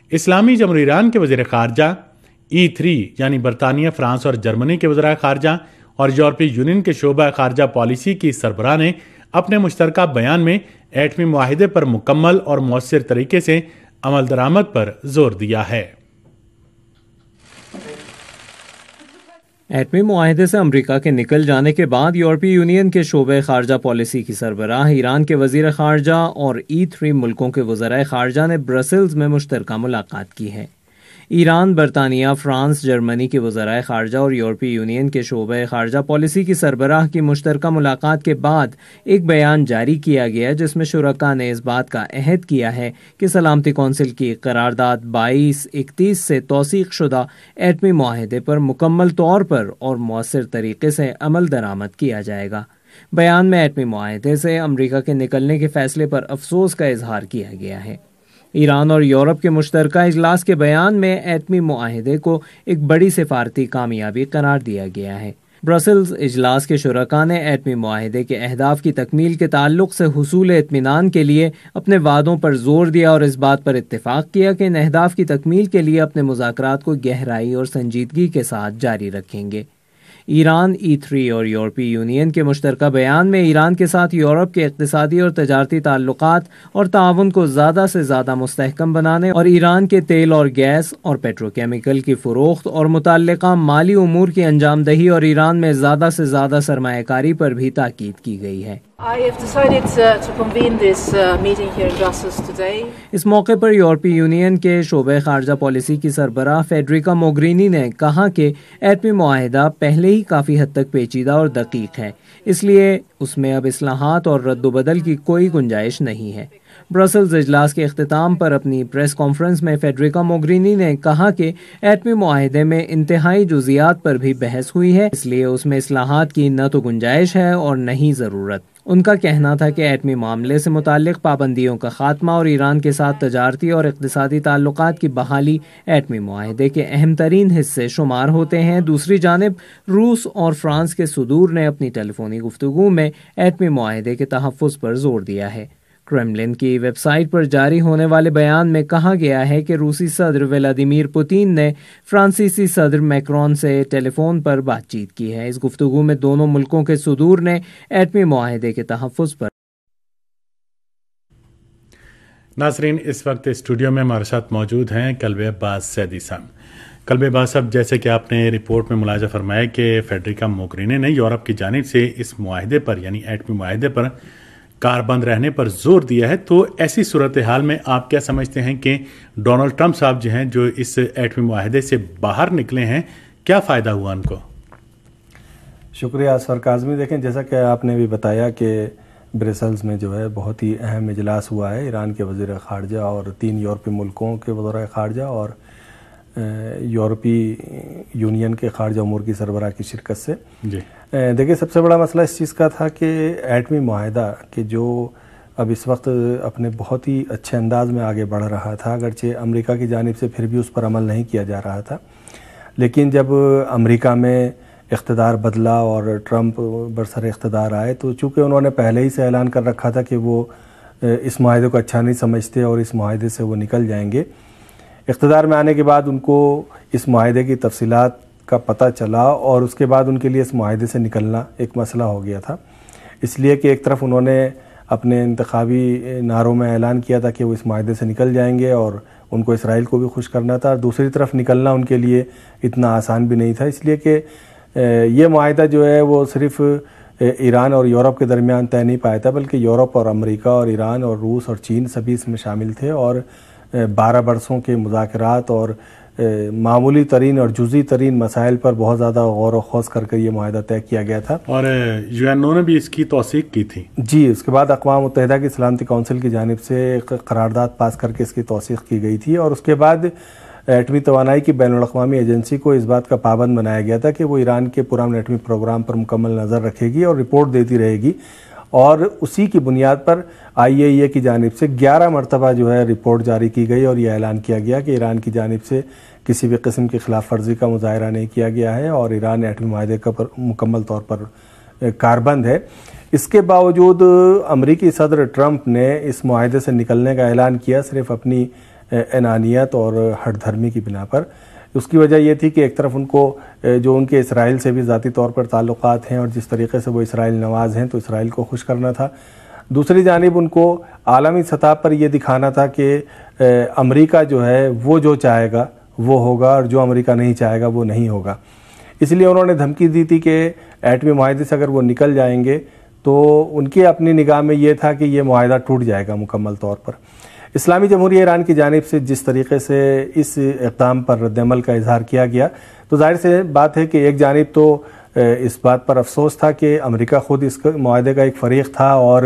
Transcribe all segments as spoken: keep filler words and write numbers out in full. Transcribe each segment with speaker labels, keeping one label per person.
Speaker 1: اسلامی جمہوریہ ایران کے وزیر خارجہ، ای تھری یعنی برطانیہ، فرانس اور جرمنی کے وزرائے خارجہ اور یورپی یونین کے شعبہ خارجہ پالیسی کی سربراہ نے اپنے مشترکہ بیان میں ایٹمی معاہدے پر مکمل اور مؤثر طریقے سے عمل درآمد پر زور دیا ہے۔
Speaker 2: ایٹمی معاہدے سے امریکہ کے نکل جانے کے بعد یورپی یونین کے شعبہ خارجہ پالیسی کی سربراہ، ایران کے وزیر خارجہ اور ای تھری ملکوں کے وزرائے خارجہ نے برسلز میں مشترکہ ملاقات کی ہے۔ ایران، برطانیہ، فرانس، جرمنی کے وزرائے خارجہ اور یورپی یونین کے شعبہ خارجہ پالیسی کی سربراہ کی مشترکہ ملاقات کے بعد ایک بیان جاری کیا گیا جس میں شرکاء نے اس بات کا عہد کیا ہے کہ سلامتی کونسل کی قرارداد بائیس اکتیس سے توثیق شدہ ایٹمی معاہدے پر مکمل طور پر اور مؤثر طریقے سے عمل درآمد کیا جائے گا۔ بیان میں ایٹمی معاہدے سے امریکہ کے نکلنے کے فیصلے پر افسوس کا اظہار کیا گیا ہے۔ ایران اور یورپ کے مشترکہ اجلاس کے بیان میں ایٹمی معاہدے کو ایک بڑی سفارتی کامیابی قرار دیا گیا ہے۔ برسلز اجلاس کے شرکاء نے ایٹمی معاہدے کے اہداف کی تکمیل کے تعلق سے حصول اطمینان کے لیے اپنے وعدوں پر زور دیا اور اس بات پر اتفاق کیا کہ ان اہداف کی تکمیل کے لیے اپنے مذاکرات کو گہرائی اور سنجیدگی کے ساتھ جاری رکھیں گے۔ ایران، ای تھری اور یورپی یونین کے مشترکہ بیان میں ایران کے ساتھ یورپ کے اقتصادی اور تجارتی تعلقات اور تعاون کو زیادہ سے زیادہ مستحکم بنانے اور ایران کے تیل اور گیس اور پیٹروکیمیکل کی فروخت اور متعلقہ مالی امور کی انجام دہی اور ایران میں زیادہ سے زیادہ سرمایہ کاری پر بھی تاکید کی گئی ہے۔
Speaker 3: I have decided uh, to convene this uh, meeting here in Brussels today.
Speaker 2: اس موقع پر یورپی یونین کے شعبہ خارجہ پالیسی کی سربراہ فیڈریکا موگرینی نے کہا کہ ایٹمی معاہدہ پہلے ہی کافی حد تک پیچیدہ اور دقیق ہے، اس لیے اس میں اب اصلاحات اور رد و بدل کی کوئی گنجائش نہیں ہے۔ برسلز اجلاس کے اختتام پر اپنی پریس کانفرنس میں فیڈریکا موگرینی نے کہا کہ ایٹمی معاہدے میں انتہائی جزئیات پر بھی بحث ہوئی ہے، اس لیے اس میں اصلاحات کی نہ تو گنجائش ہے اور نہ ہی ضرورت۔ ان کا کہنا تھا کہ ایٹمی معاملے سے متعلق پابندیوں کا خاتمہ اور ایران کے ساتھ تجارتی اور اقتصادی تعلقات کی بحالی ایٹمی معاہدے کے اہم ترین حصے شمار ہوتے ہیں۔ دوسری جانب روس اور فرانس کے صدور نے اپنی ٹیلی فونی گفتگو میں ایٹمی معاہدے کے تحفظ پر زور دیا ہے۔ کرملن کی ویب سائٹ پر جاری ہونے والے بیان میں کہا گیا ہے کہ روسی صدر ولادیمیر پوتین نے فرانسیسی صدر میکرون سے ٹیلی فون پر بات چیت کی ہے۔ اس گفتگو میں دونوں ملکوں کے صدور نے ایٹمی معاہدے کے تحفظ پر۔
Speaker 1: ناظرین، اس وقت اسٹوڈیو میں ہمارے ساتھ موجود ہیں قلب عباس سیدی صاحب۔ قلب عباس صاحب، جیسے کہ آپ نے رپورٹ میں ملاحظہ فرمایا کہ فیڈریکا موگرینی نے یورپ کی جانب سے اس معاہدے پر یعنی ایٹمی معاہدے پر کاربند رہنے پر زور دیا ہے، تو ایسی صورتحال میں آپ کیا سمجھتے ہیں کہ ڈونلڈ ٹرمپ صاحب جو ہیں جو اس ایٹمی معاہدے سے باہر نکلے ہیں، کیا فائدہ ہوا ان کو؟
Speaker 4: شکریہ اسفر کاظمی۔ دیکھیں، جیسا کہ آپ نے بھی بتایا کہ برسلز میں جو ہے بہت ہی اہم اجلاس ہوا ہے ایران کے وزیر خارجہ اور تین یورپی ملکوں کے وزرائے خارجہ اور یورپی یونین کے خارجہ امور کی سربراہ کی شرکت سے۔
Speaker 1: جی
Speaker 4: دیکھیں، سب سے بڑا مسئلہ اس چیز کا تھا کہ ایٹمی معاہدہ کہ جو اب اس وقت اپنے بہت ہی اچھے انداز میں آگے بڑھ رہا تھا، اگرچہ امریکہ کی جانب سے پھر بھی اس پر عمل نہیں کیا جا رہا تھا، لیکن جب امریکہ میں اقتدار بدلا اور ٹرمپ برسر اقتدار آئے تو چونکہ انہوں نے پہلے ہی سے اعلان کر رکھا تھا کہ وہ اس معاہدے کو اچھا نہیں سمجھتے اور اس معاہدے سے وہ نکل جائیں گے، اقتدار میں آنے کے بعد ان کو اس معاہدے کی تفصیلات کا پتہ چلا اور اس کے بعد ان کے لیے اس معاہدے سے نکلنا ایک مسئلہ ہو گیا تھا، اس لیے کہ ایک طرف انہوں نے اپنے انتخابی نعروں میں اعلان کیا تھا کہ وہ اس معاہدے سے نکل جائیں گے اور ان کو اسرائیل کو بھی خوش کرنا تھا، اور دوسری طرف نکلنا ان کے لیے اتنا آسان بھی نہیں تھا، اس لیے کہ یہ معاہدہ جو ہے وہ صرف ایران اور یورپ کے درمیان طے نہیں پایا تھا، بلکہ یورپ اور امریکہ اور ایران اور روس اور چین سبھی اس میں شامل تھے، اور بارہ برسوں کے مذاکرات اور معمولی ترین اور جزئی ترین مسائل پر بہت زیادہ غور و خوض کر کے یہ معاہدہ طے کیا گیا تھا، اور
Speaker 1: یو این او نے بھی اس کی توثیق کی تھی۔
Speaker 4: جی، اس کے بعد اقوام متحدہ کی سلامتی کونسل کی جانب سے ایک قرارداد پاس کر کے اس کی توثیق کی گئی تھی، اور اس کے بعد ایٹمی توانائی کی بین الاقوامی ایجنسی کو اس بات کا پابند بنایا گیا تھا کہ وہ ایران کے پرامن ایٹمی پروگرام پر مکمل نظر رکھے گی اور رپورٹ دیتی رہے گی، اور اسی کی بنیاد پر آئی اے ای اے کی جانب سے گیارہ مرتبہ جو ہے رپورٹ جاری کی گئی اور یہ اعلان کیا گیا کہ ایران کی جانب سے کسی بھی قسم کی خلاف ورزی کا مظاہرہ نہیں کیا گیا ہے اور ایران ایٹمی معاہدے کا پر مکمل طور پر کاربند ہے۔ اس کے باوجود امریکی صدر ٹرمپ نے اس معاہدے سے نکلنے کا اعلان کیا صرف اپنی انانیت اور ہٹ دھرمی کی بنا پر. اس کی وجہ یہ تھی کہ ایک طرف ان کو جو ان کے اسرائیل سے بھی ذاتی طور پر تعلقات ہیں اور جس طریقے سے وہ اسرائیل نواز ہیں تو اسرائیل کو خوش کرنا تھا. دوسری جانب ان کو عالمی سطح پر یہ دکھانا تھا کہ امریکہ جو ہے وہ جو چاہے گا وہ ہوگا اور جو امریکہ نہیں چاہے گا وہ نہیں ہوگا. اس لیے انہوں نے دھمکی دی تھی کہ ایٹمی معاہدے سے اگر وہ نکل جائیں گے تو ان کی اپنی نگاہ میں یہ تھا کہ یہ معاہدہ ٹوٹ جائے گا مکمل طور پر. اسلامی جمہوریہ ایران کی جانب سے جس طریقے سے اس اقدام پر رد عمل کا اظہار کیا گیا تو ظاہر سے بات ہے کہ ایک جانب تو اس بات پر افسوس تھا کہ امریکہ خود اس معاہدے کا ایک فریق تھا اور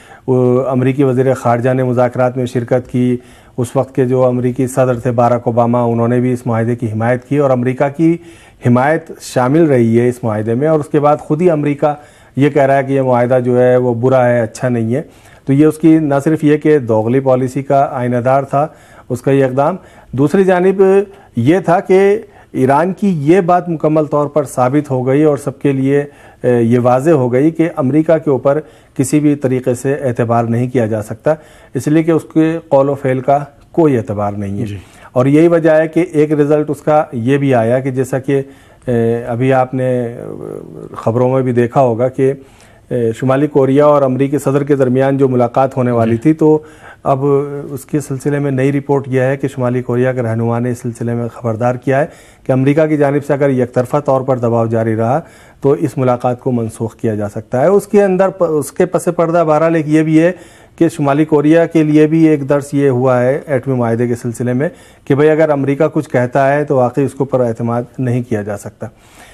Speaker 4: امریکی وزیر خارجہ نے مذاکرات میں شرکت کی. اس وقت کے جو امریکی صدر تھے باراک اوباما انہوں نے بھی اس معاہدے کی حمایت کی اور امریکہ کی حمایت شامل رہی ہے اس معاہدے میں. اور اس کے بعد خود ہی امریکہ یہ کہہ رہا ہے کہ یہ معاہدہ جو ہے وہ برا ہے, اچھا نہیں ہے. تو یہ اس کی نہ صرف یہ کہ دوغلی پالیسی کا آئینہ دار تھا اس کا یہ اقدام, دوسری جانب یہ تھا کہ ایران کی یہ بات مکمل طور پر ثابت ہو گئی اور سب کے لیے یہ واضح ہو گئی کہ امریکہ کے اوپر کسی بھی طریقے سے اعتبار نہیں کیا جا سکتا, اس لیے کہ اس کے قول و فعل کا کوئی اعتبار نہیں ہے. اور یہی وجہ ہے کہ ایک رزلٹ اس کا یہ بھی آیا کہ جیسا کہ ابھی آپ نے خبروں میں بھی دیکھا ہوگا کہ شمالی کوریا اور امریکی صدر کے درمیان جو ملاقات ہونے والی تھی تو اب اس کے سلسلے میں نئی رپورٹ یہ ہے کہ شمالی کوریا کے رہنما نے اس سلسلے میں خبردار کیا ہے کہ امریکہ کی جانب سے اگر یک طرفہ طور پر دباؤ جاری رہا تو اس ملاقات کو منسوخ کیا جا سکتا ہے. اس کے اندر اس کے پس پردہ بہرحال ایک یہ بھی ہے کہ شمالی کوریا کے لیے بھی ایک درس یہ ہوا ہے ایٹمی معاہدے کے سلسلے میں کہ بھئی اگر امریکہ کچھ کہتا ہے تو واقعی اس کو پر اعتماد نہیں کیا جا سکتا.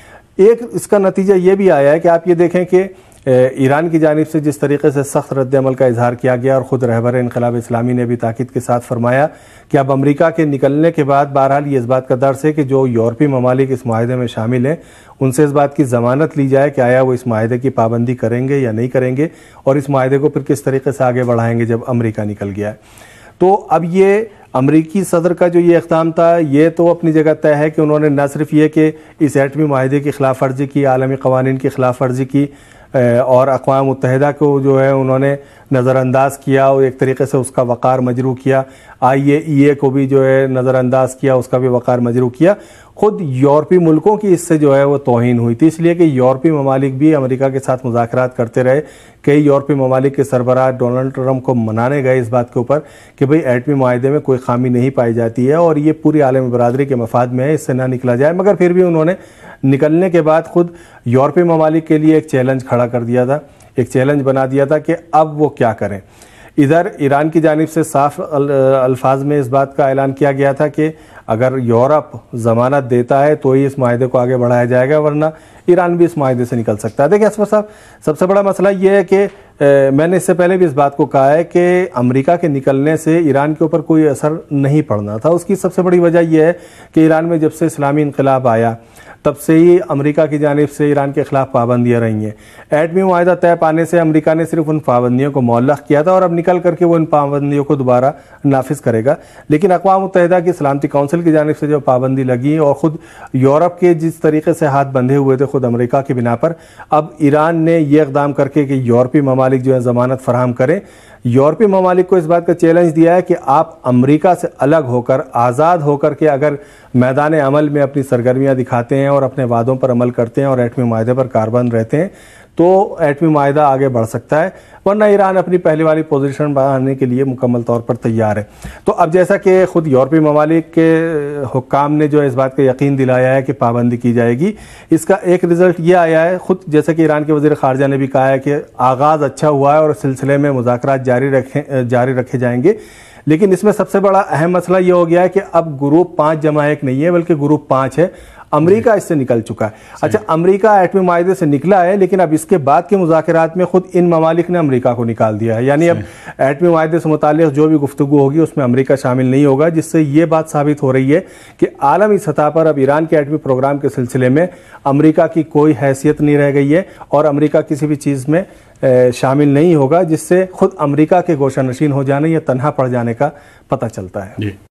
Speaker 4: ایک اس کا نتیجہ یہ بھی آیا ہے کہ آپ یہ دیکھیں کہ ایران کی جانب سے جس طریقے سے سخت رد عمل کا اظہار کیا گیا اور خود رہبر انقلاب اسلامی نے بھی تاکید کے ساتھ فرمایا کہ اب امریکہ کے نکلنے کے بعد بہرحال یہ اس بات کا درس ہے کہ جو یورپی ممالک اس معاہدے میں شامل ہیں ان سے اس بات کی ضمانت لی جائے کہ آیا وہ اس معاہدے کی پابندی کریں گے یا نہیں کریں گے اور اس معاہدے کو پھر کس طریقے سے آگے بڑھائیں گے جب امریکہ نکل گیا ہے. تو اب یہ امریکی صدر کا جو یہ اقدام تھا یہ تو اپنی جگہ طے ہے کہ انہوں نے نہ صرف یہ کہ اس ایٹمی معاہدے کی خلاف ورزی کی, عالمی قوانین کی خلاف ورزی کی اور اقوام متحدہ کو جو ہے انہوں نے نظر انداز کیا اور ایک طریقے سے اس کا وقار مجروح کیا, آئی اے ای اے کو بھی جو ہے نظر انداز کیا, اس کا بھی وقار مجروح کیا. خود یورپی ملکوں کی اس سے جو ہے وہ توہین ہوئی تھی, اس لیے کہ یورپی ممالک بھی امریکہ کے ساتھ مذاکرات کرتے رہے. کئی یورپی ممالک کے سربراہ ڈونلڈ ٹرمپ کو منانے گئے اس بات کے اوپر کہ بھئی ایٹمی معاہدے میں کوئی خامی نہیں پائی جاتی ہے اور یہ پوری عالمی برادری کے مفاد میں ہے, اس سے نہ نکلا جائے. مگر پھر بھی انہوں نے نکلنے کے بعد خود یورپی ممالک کے لیے ایک چیلنج کھڑا کر دیا تھا, ایک چیلنج بنا دیا تھا کہ اب وہ کیا کریں. ادھر ایران کی جانب سے صاف الفاظ میں اس بات کا اعلان کیا گیا تھا کہ اگر یورپ ضمانت دیتا ہے تو ہی اس معاہدے کو آگے بڑھایا جائے گا, ورنہ ایران بھی اس معاہدے سے نکل سکتا ہے. دیکھیں اسفر صاحب, سب سے بڑا مسئلہ یہ ہے کہ میں نے اس سے پہلے بھی اس بات کو کہا ہے کہ امریکہ کے نکلنے سے ایران کے اوپر کوئی اثر نہیں پڑنا تھا. اس کی سب سے بڑی وجہ یہ ہے کہ ایران میں جب سے اسلامی انقلاب آیا تب سے ہی امریکہ کی جانب سے ایران کے خلاف پابندیاں رہی ہیں. ایٹمی معاہدہ طے پانے سے امریکہ نے صرف ان پابندیوں کو معلق کیا تھا اور اب نکل کر کے وہ ان پابندیوں کو دوبارہ نافذ کرے گا. لیکن اقوام متحدہ کی سلامتی کونسل کی جانب سے جو پابندی لگی اور خود یورپ کے جس طریقے سے ہاتھ بندھے ہوئے تھے خود امریکہ کی بنا پر, اب ایران نے یہ اقدام کر کے کہ یورپی ممالک جو ہے ضمانت فراہم کریں, یورپی ممالک کو اس بات کا چیلنج دیا ہے کہ آپ امریکہ سے الگ ہو کر آزاد ہو کر کے اگر میدان عمل میں اپنی سرگرمیاں دکھاتے ہیں اور اپنے وعدوں پر عمل کرتے ہیں اور ایٹمی معاہدے پر کاربند رہتے ہیں تو ایٹمی معاہدہ آگے بڑھ سکتا ہے, ورنہ ایران اپنی پہلے والی پوزیشن بنانے کے لیے مکمل طور پر تیار ہے. تو اب جیسا کہ خود یورپی ممالک کے حکام نے جو اس بات کا یقین دلایا ہے کہ پابندی کی جائے گی, اس کا ایک رزلٹ یہ آیا ہے خود جیسا کہ ایران کے وزیر خارجہ نے بھی کہا ہے کہ آغاز اچھا ہوا ہے اور اس سلسلے میں مذاکرات جاری رکھیں جاری رکھے جائیں گے. لیکن اس میں سب سے بڑا اہم مسئلہ یہ ہو گیا ہے کہ اب گروپ پانچ جمع ایک نہیں ہے بلکہ گروپ پانچ ہے. امریکہ اس سے نکل چکا ہے. اچھا, امریکہ ایٹمی معاہدے سے نکلا ہے لیکن اب اس کے بعد کے مذاکرات میں خود ان ممالک نے امریکہ کو نکال دیا ہے, یعنی اب ایٹمی معاہدے سے متعلق جو بھی گفتگو ہوگی اس میں امریکہ شامل نہیں ہوگا, جس سے یہ بات ثابت ہو رہی ہے کہ عالمی سطح پر اب ایران کے ایٹمی پروگرام کے سلسلے میں امریکہ کی کوئی حیثیت نہیں رہ گئی ہے اور امریکہ کسی بھی چیز میں شامل نہیں ہوگا, جس سے خود امریکہ کے گوشہ نشین ہو جانے یا تنہا پڑ جانے کا پتہ چلتا ہے.